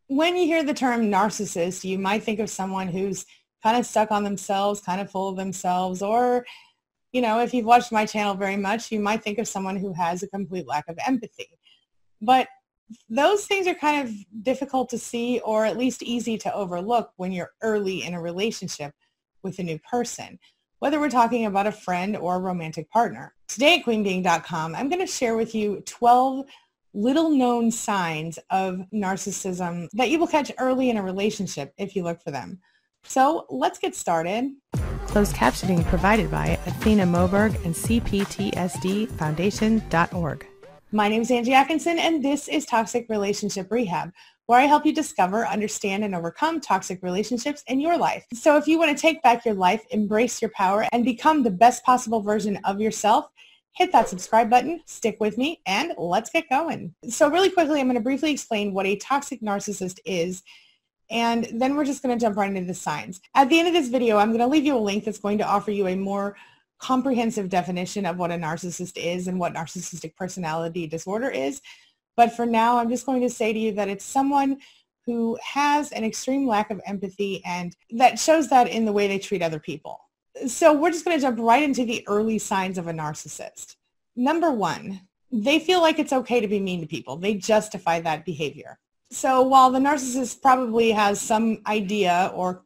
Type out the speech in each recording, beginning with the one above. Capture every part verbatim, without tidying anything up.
When you hear the term narcissist, you might think of someone who's kind of stuck on themselves, kind of full of themselves, or, you know, if you've watched my channel very much, you might think of someone who has a complete lack of empathy. But those things are kind of difficult to see, or at least easy to overlook when you're early in a relationship with a new person, whether we're talking about a friend or a romantic partner. Today at queen beeing dot com, I'm going to share with you twelve little known signs of narcissism that you will catch early in a relationship if you look for them. So let's get started. Closed captioning provided by Athena Moberg and C P T S D Foundation dot org. My name is Angie Atkinson, and this is Toxic Relationship Rehab, where I help you discover, understand, and overcome toxic relationships in your life. So if you want to take back your life, embrace your power, and become the best possible version of yourself, hit that subscribe button, stick with me, and let's get going. So really quickly, I'm going to briefly explain what a toxic narcissist is, and then we're just going to jump right into the signs. At the end of this video, I'm going to leave you a link that's going to offer you a more comprehensive definition of what a narcissist is and what narcissistic personality disorder is. But for now, I'm just going to say to you that it's someone who has an extreme lack of empathy, and that shows that in the way they treat other people. So we're just going to jump right into the early signs of a narcissist. Number one, they feel like it's okay to be mean to people. They justify that behavior. So while the narcissist probably has some idea or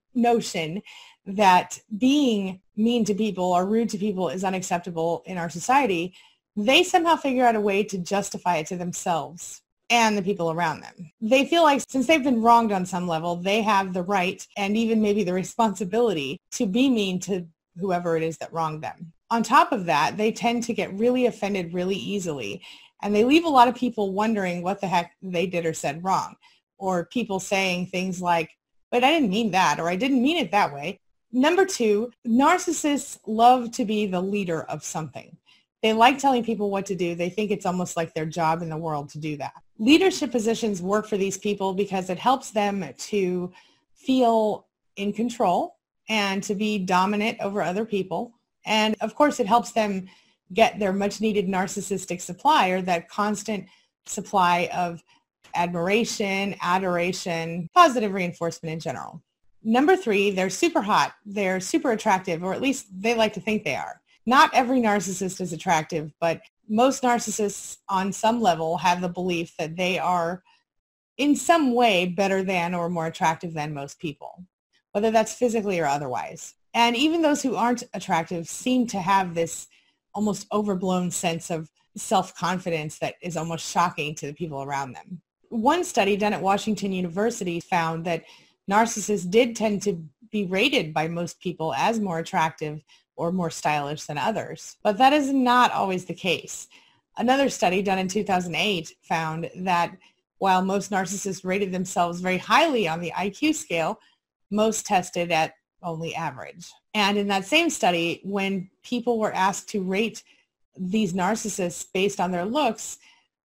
notion that being mean to people or rude to people is unacceptable in our society, they somehow figure out a way to justify it to themselves and the people around them. They feel like since they've been wronged on some level, they have the right and even maybe the responsibility to be mean to whoever it is that wronged them. On top of that, they tend to get really offended really easily, and they leave a lot of people wondering what the heck they did or said wrong, or people saying things like, but I didn't mean that, or I didn't mean it that way. Number two, narcissists love to be the leader of something. They like telling people what to do. They think it's almost like their job in the world to do that. Leadership positions work for these people because it helps them to feel in control and to be dominant over other people. And of course, it helps them get their much needed narcissistic supply, or that constant supply of admiration, adoration, positive reinforcement in general. Number three, they're super hot. They're super attractive, or at least they like to think they are. Not every narcissist is attractive, but most narcissists on some level have the belief that they are in some way better than or more attractive than most people, whether that's physically or otherwise. And even those who aren't attractive seem to have this almost overblown sense of self-confidence that is almost shocking to the people around them. One study done at Washington University found that narcissists did tend to be rated by most people as more attractive or more stylish than others. But that is not always the case. Another study done in two thousand eight found that while most narcissists rated themselves very highly on the I Q scale, most tested at only average. And in that same study, when people were asked to rate these narcissists based on their looks,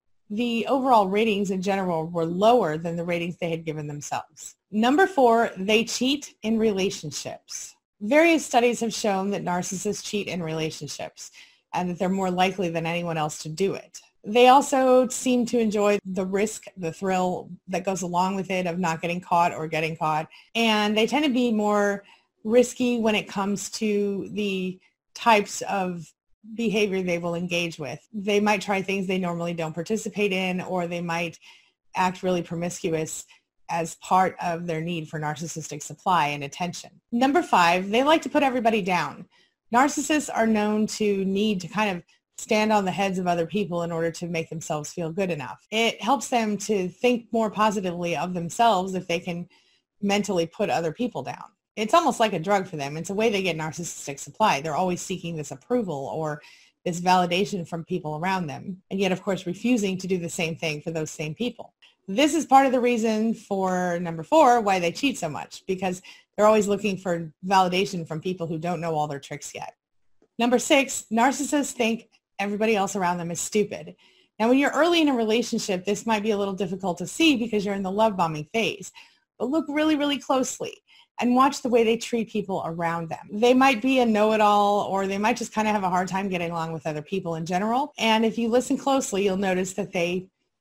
the overall ratings in general were lower than the ratings they had given themselves. Number four, they cheat in relationships. Various studies have shown that narcissists cheat in relationships and that they're more likely than anyone else to do it. They also seem to enjoy the risk, the thrill that goes along with it of not getting caught or getting caught. And they tend to be more risky when it comes to the types of behavior they will engage with. They might try things they normally don't participate in, or they might act really promiscuous as part of their need for narcissistic supply and attention. Number five, they like to put everybody down. Narcissists are known to need to kind of stand on the heads of other people in order to make themselves feel good enough. It helps them to think more positively of themselves if they can mentally put other people down. It's almost like a drug for them. It's a way they get narcissistic supply. They're always seeking this approval or this validation from people around them, and yet, of course, refusing to do the same thing for those same people. This is part of the reason for number four, why they cheat so much, because they're always looking for validation from people who don't know all their tricks yet. Number six, narcissists think everybody else around them is stupid. Now, when you're early in a relationship, this might be a little difficult to see because you're in the love bombing phase, but look really, really closely and watch the way they treat people around them. They might be a know-it-all, or they might just kind of have a hard time getting along with other people in general. And if you listen closely, you'll notice that they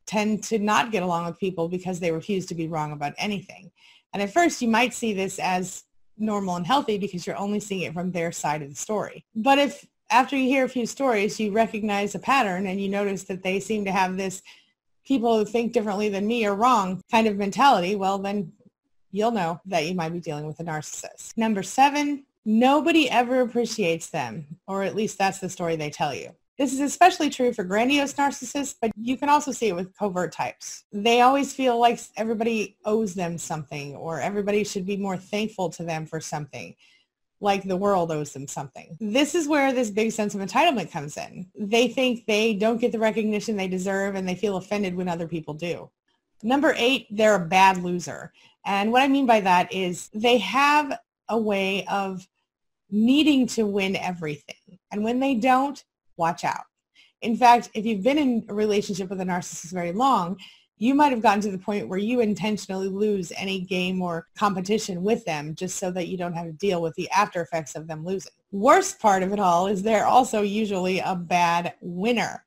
tend to not get along with people because they refuse to be wrong about anything. And at first you might see this as normal and healthy because you're only seeing it from their side of the story. But if after you hear a few stories, you recognize a pattern and you notice that they seem to have this people who think differently than me are wrong kind of mentality, well, then you'll know that you might be dealing with a narcissist. Number seven, nobody ever appreciates them, or at least that's the story they tell you. This is especially true for grandiose narcissists, but you can also see it with covert types. They always feel like everybody owes them something, or everybody should be more thankful to them for something, like the world owes them something. This is where this big sense of entitlement comes in. They think they don't get the recognition they deserve, and they feel offended when other people do. Number eight, they're a bad loser. And what I mean by that is they have a way of needing to win everything. And when they don't, watch out. In fact, if you've been in a relationship with a narcissist very long, you might have gotten to the point where you intentionally lose any game or competition with them just so that you don't have to deal with the after effects of them losing. Worst part of it all is they're also usually a bad winner.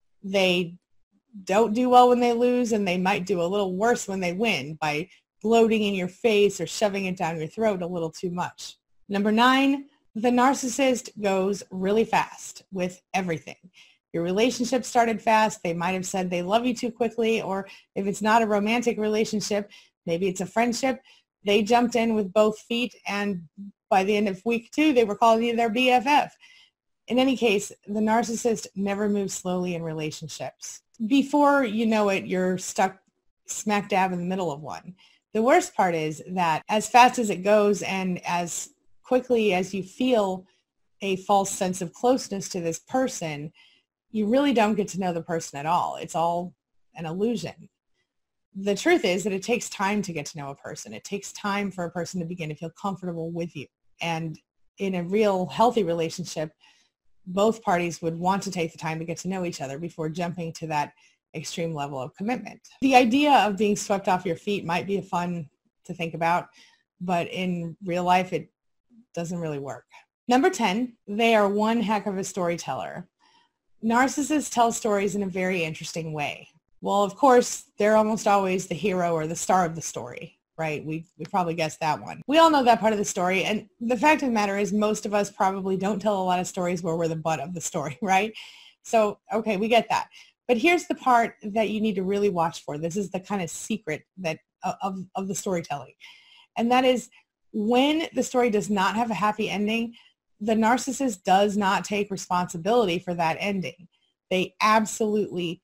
They don't do well when they lose, and they might do a little worse when they win by gloating in your face or shoving it down your throat a little too much. Number nine, the narcissist goes really fast with everything. Your relationship started fast. They might have said they love you too quickly, or if it's not a romantic relationship, maybe it's a friendship, they jumped in with both feet, and by the end of week two, they were calling you their B F F. In any case, the narcissist never moves slowly in relationships. Before you know it, you're stuck smack dab in the middle of one. The worst part is that as fast as it goes and as quickly as you feel a false sense of closeness to this person, you really don't get to know the person at all. It's all an illusion. The truth is that it takes time to get to know a person. It takes time for a person to begin to feel comfortable with you. And in a real healthy relationship, both parties would want to take the time to get to know each other before jumping to that extreme level of commitment. The idea of being swept off your feet might be fun to think about, but in real life, it doesn't really work. Number ten, they are one heck of a storyteller. Narcissists tell stories in a very interesting way. Well, of course, they're almost always the hero or the star of the story, right? We, we probably guessed that one. We all know that part of the story. And the fact of the matter is most of us probably don't tell a lot of stories where we're the butt of the story, right? So, okay, we get that. But here's the part that you need to really watch for. This is the kind of secret that of, of the storytelling. And that is when the story does not have a happy ending, the narcissist does not take responsibility for that ending. They absolutely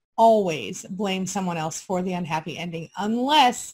always blame someone else for the unhappy ending unless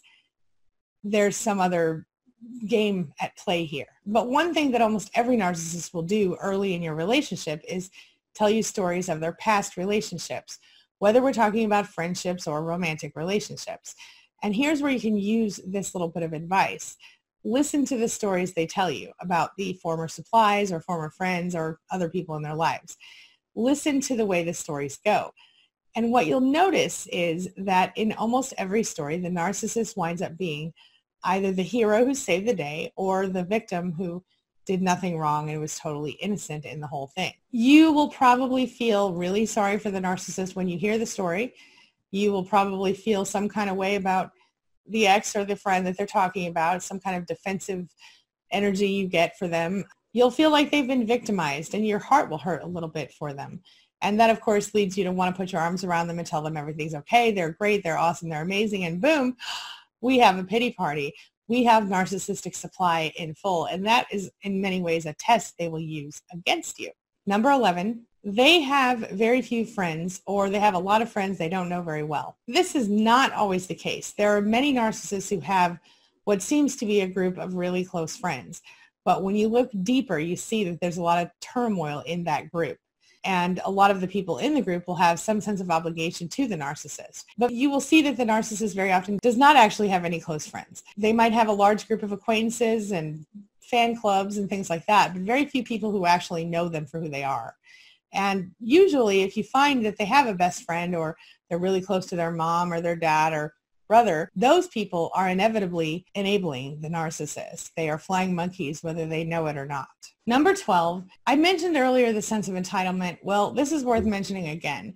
there's some other game at play here. But one thing that almost every narcissist will do early in your relationship is tell you stories of their past relationships, whether we're talking about friendships or romantic relationships. And here's where you can use this little bit of advice. Listen to the stories they tell you about the former supplies or former friends or other people in their lives. Listen to the way the stories go. And what you'll notice is that in almost every story, the narcissist winds up being either the hero who saved the day or the victim who did nothing wrong and was totally innocent in the whole thing. You will probably feel really sorry for the narcissist when you hear the story. You will probably feel some kind of way about the ex or the friend that they're talking about, some kind of defensive energy you get for them. You'll feel like they've been victimized and your heart will hurt a little bit for them. And that, of course, leads you to want to put your arms around them and tell them everything's okay, they're great, they're awesome, they're amazing, and boom, we have a pity party. We have narcissistic supply in full, and that is in many ways a test they will use against you. Number eleven, they have very few friends, or they have a lot of friends they don't know very well. This is not always the case. There are many narcissists who have what seems to be a group of really close friends. But when you look deeper, you see that there's a lot of turmoil in that group. And a lot of the people in the group will have some sense of obligation to the narcissist. But you will see that the narcissist very often does not actually have any close friends. They might have a large group of acquaintances and fan clubs and things like that, but very few people who actually know them for who they are. And usually if you find that they have a best friend or they're really close to their mom or their dad or brother, those people are inevitably enabling the narcissist. They are flying monkeys whether they know it or not. Number twelve, I mentioned earlier the sense of entitlement. Well, this is worth mentioning again.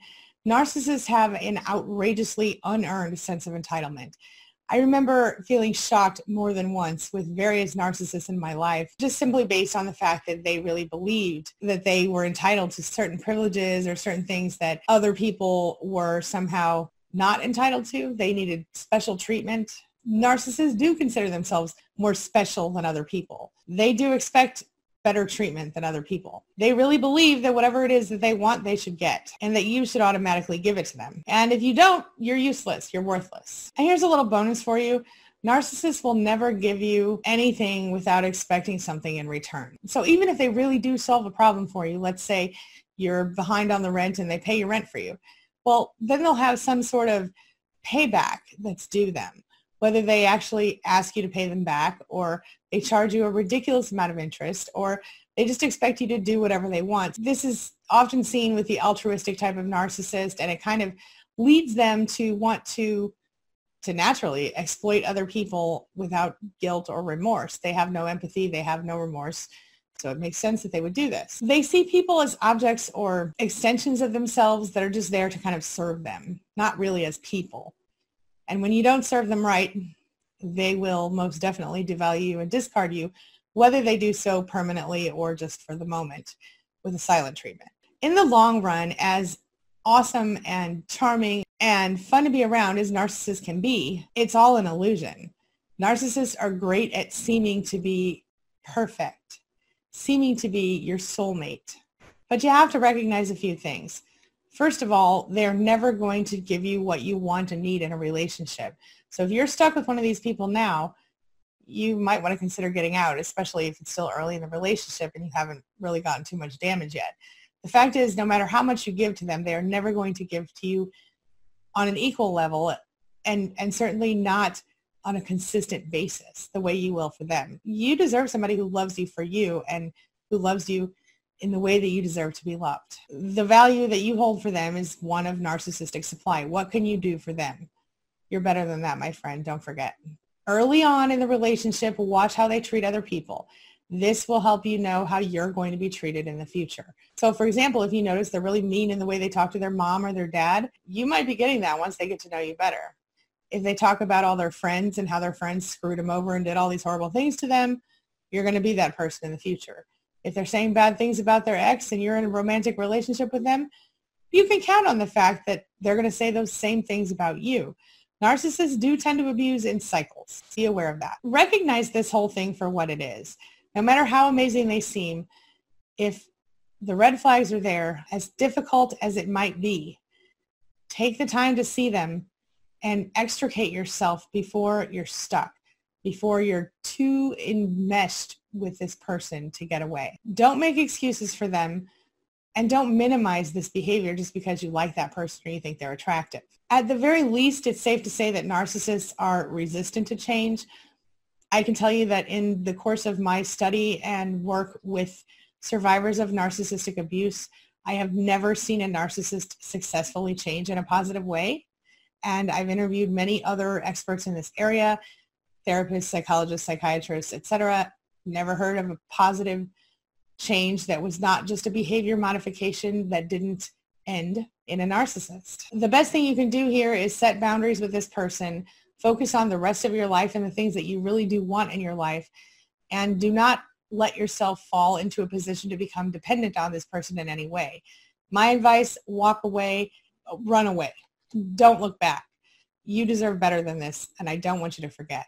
Narcissists have an outrageously unearned sense of entitlement. I remember feeling shocked more than once with various narcissists in my life, just simply based on the fact that they really believed that they were entitled to certain privileges or certain things that other people were somehow not entitled to. They needed special treatment. Narcissists do consider themselves more special than other people. They do expect better treatment than other people. They really believe that whatever it is that they want, they should get, and that you should automatically give it to them. And if you don't, you're useless, you're worthless. And here's a little bonus for you. Narcissists will never give you anything without expecting something in return. So even if they really do solve a problem for you, let's say you're behind on the rent and they pay your rent for you, well, then they'll have some sort of payback that's due them. Whether they actually ask you to pay them back, or they charge you a ridiculous amount of interest, or they just expect you to do whatever they want. This is often seen with the altruistic type of narcissist, and it kind of leads them to want to, to naturally exploit other people without guilt or remorse. They have no empathy, they have no remorse, so it makes sense that they would do this. They see people as objects or extensions of themselves that are just there to kind of serve them, not really as people. And when you don't serve them right, they will most definitely devalue you and discard you, whether they do so permanently or just for the moment with a silent treatment. In the long run, as awesome and charming and fun to be around as narcissists can be, it's all an illusion. Narcissists are great at seeming to be perfect, seeming to be your soulmate. But you have to recognize a few things. First of all, they're never going to give you what you want and need in a relationship. So if you're stuck with one of these people now, you might want to consider getting out, especially if it's still early in the relationship and you haven't really gotten too much damage yet. The fact is, no matter how much you give to them, they are never going to give to you on an equal level, and, and certainly not on a consistent basis the way you will for them. You deserve somebody who loves you for you and who loves you in the way that you deserve to be loved. The value that you hold for them is one of narcissistic supply. What can you do for them? You're better than that, my friend. Don't forget. Early on in the relationship, watch how they treat other people. This will help you know how you're going to be treated in the future. So for example, if you notice they're really mean in the way they talk to their mom or their dad, you might be getting that once they get to know you better. If they talk about all their friends and how their friends screwed them over and did all these horrible things to them, you're going to be that person in the future. If they're saying bad things about their ex and you're in a romantic relationship with them, you can count on the fact that they're going to say those same things about you. Narcissists do tend to abuse in cycles. Be aware of that. Recognize this whole thing for what it is. No matter how amazing they seem, if the red flags are there, as difficult as it might be, take the time to see them and extricate yourself before you're stuck, before you're too enmeshed with this person to get away. Don't make excuses for them, and don't minimize this behavior just because you like that person or you think they're attractive. At the very least, it's safe to say that narcissists are resistant to change. I can tell you that in the course of my study and work with survivors of narcissistic abuse, I have never seen a narcissist successfully change in a positive way. And I've interviewed many other experts in this area, therapists, psychologists, psychiatrists, et cetera. Never heard of a positive change that was not just a behavior modification that didn't end in a narcissist. The best thing you can do here is set boundaries with this person, focus on the rest of your life and the things that you really do want in your life, and do not let yourself fall into a position to become dependent on this person in any way. My advice, walk away, run away. Don't look back. You deserve better than this, and I don't want you to forget.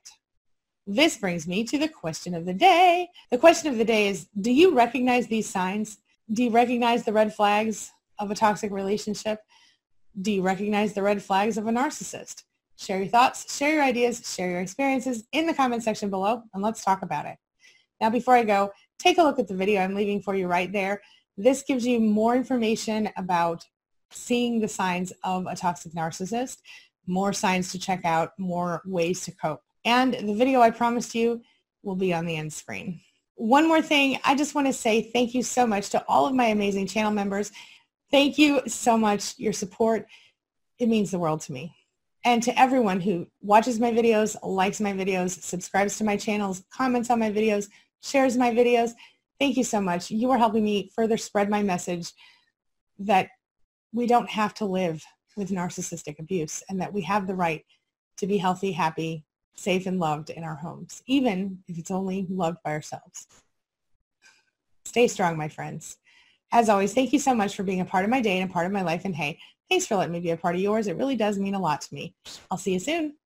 This brings me to the question of the day. The question of the day is, do you recognize these signs? Do you recognize the red flags of a toxic relationship? Do you recognize the red flags of a narcissist? Share your thoughts, share your ideas, share your experiences in the comment section below, and let's talk about it. Now, before I go, take a look at the video I'm leaving for you right there. This gives you more information about seeing the signs of a toxic narcissist, more signs to check out, more ways to cope. And the video I promised you will be on the end screen. One more thing, I just want to say thank you so much to all of my amazing channel members. Thank you so much. Your support, it means the world to me. And to everyone who watches my videos, likes my videos, subscribes to my channels, comments on my videos, shares my videos, thank you so much. You are helping me further spread my message that we don't have to live with narcissistic abuse, and that we have the right to be healthy, happy, safe, and loved in our homes, even if it's only loved by ourselves. Stay strong, my friends. As always, thank you so much for being a part of my day and a part of my life. And hey, thanks for letting me be a part of yours. It really does mean a lot to me. I'll see you soon.